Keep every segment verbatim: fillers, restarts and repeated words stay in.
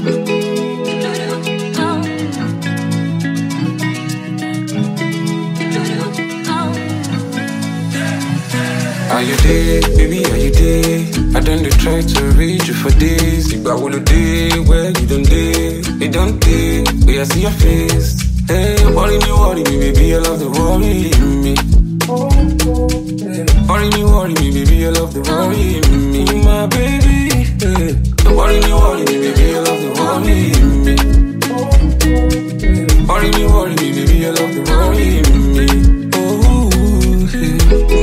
Are you there, baby, are you there? I done the try to reach you for days. If I wanna day, where you don't dare. You don't dare, where I see your face. Hey, worry me, worry me, baby, I love the worry me. Worry me, worry me, baby, I love the worry me. My baby, hey. Worry me, worry me, baby, I love the worry me. Worry me, worry me, baby, I love the worry me. Oh, hey.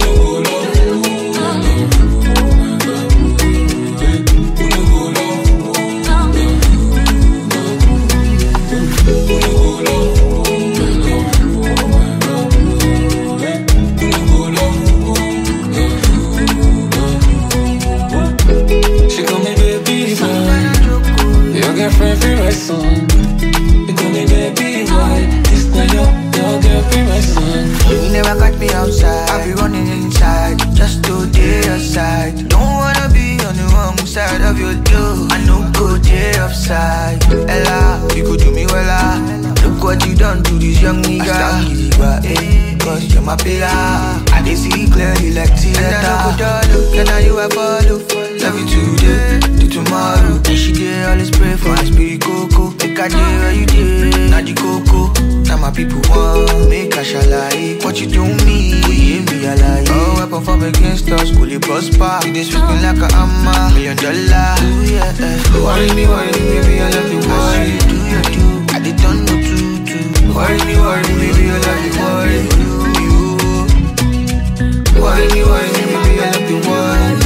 Friend, free my son. You call me baby boy. This not your, your girl, free my son. You never catch me outside. I be running inside, just to day aside. Don't wanna be on the wrong side of your door. I know go day upside. Ella, you could do me well, ah. Look what you done to this young nigga. I stand eh, cause you're my pillar. I dey see clearly like theater. And I know good look, and now you I follow. Love you today, to tomorrow. And she dey always pray for my spirit cocoa. Make a day where you dey, not the cocoa. Now my people want make a shalai. What you do me, we hear me a lie. Oh, weapon from against us, cool it prosper. You dey sweep me like a hammer, million dollar. Ooh yeah, eh. Worry me, worry me, baby, I love you, worry. Do you do? I did don't know to do. Worry me, worry me, baby, I love you, worry. You, worry me, worry me, baby, I love you, worry.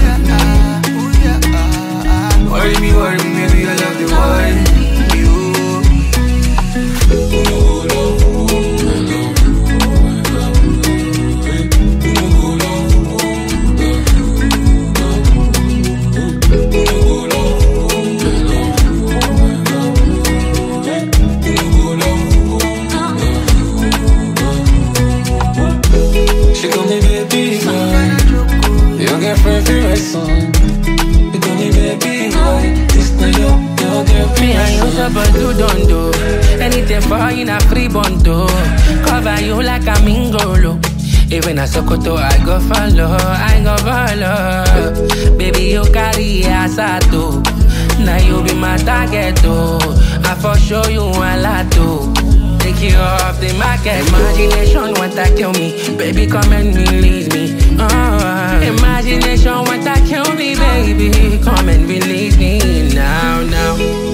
Worry me, worry me, maybe I love the worry. You. She call me baby boy. Your girlfriend feel my son. Me and you supposed to don't do anything for you in a free bundle. Cover you like a mingolo. Even a Sokoto, I go follow, I go follow. Baby, you carry asato. Now you be my target, oh. I for sure you a lot, too. Take you off the market. Imagination want to kill me. Baby, come and release me. Oh, imagination want to kill me, baby. Come and release me now, now.